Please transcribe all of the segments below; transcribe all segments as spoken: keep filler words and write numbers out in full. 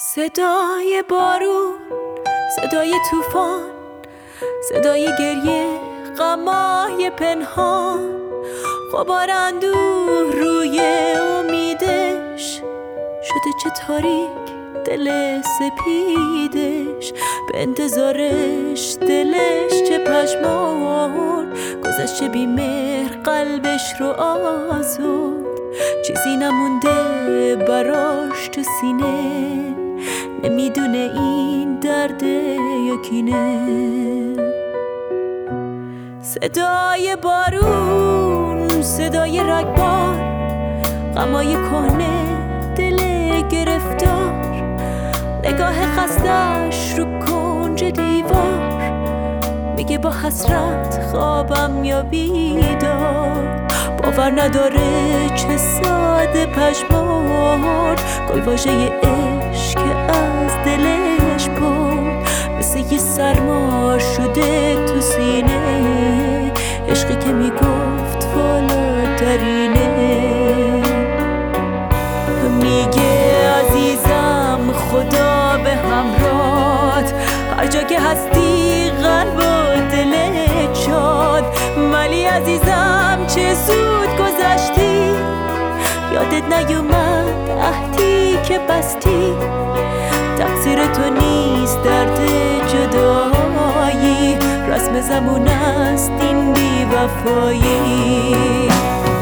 صدای بارون، صدای طوفان، صدای گریه، غمای پنهان، غبار اندوه روی امیدش شده چه تاریک دل سپیدش، به انتظارش دلش چه پشمان، گذشته بی مهر قلبش رو آزرد، چیزی نمونده براش تو سینه، نمیدونه این درده یا کینه. صدای بارون، صدای رگبار، غمای کهنه، دل گرفتار، نگاه خستش رو کنج دیوار، میگه با حسرت خوابم یا بیدار، باور نداره چه ساده پشمار، گلواژه عشق که از دلش برد، مثل یه سرما شده تو سینه، عشقی که میگفت بالاترینه. میگه عزیزم خدا به همراهت، هر جا که هستی قلب و دلت شاد، ولی عزیزم چه زود گذشتی، یادت نیومد عهدی که بستی، تقصیر تو نیست درد جدایی، رسم زمون است این بی وفایی.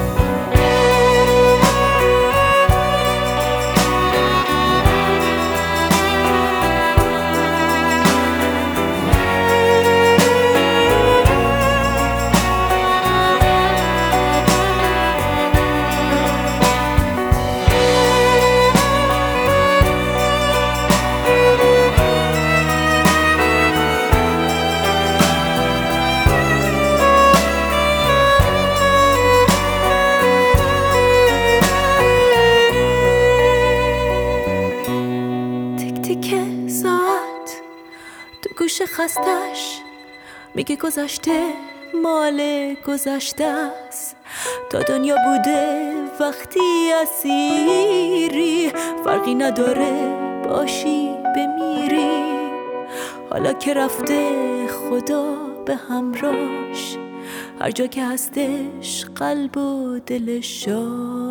تیکه ساعت تو گوش خستش میگه گذشته مال گذشته است، تا دنیا بوده وقتی اسیری، فرقی نداره باشی بمیری، حالا که رفته خدا به همراهش، هر جا که هستش قلب و دلش شاد.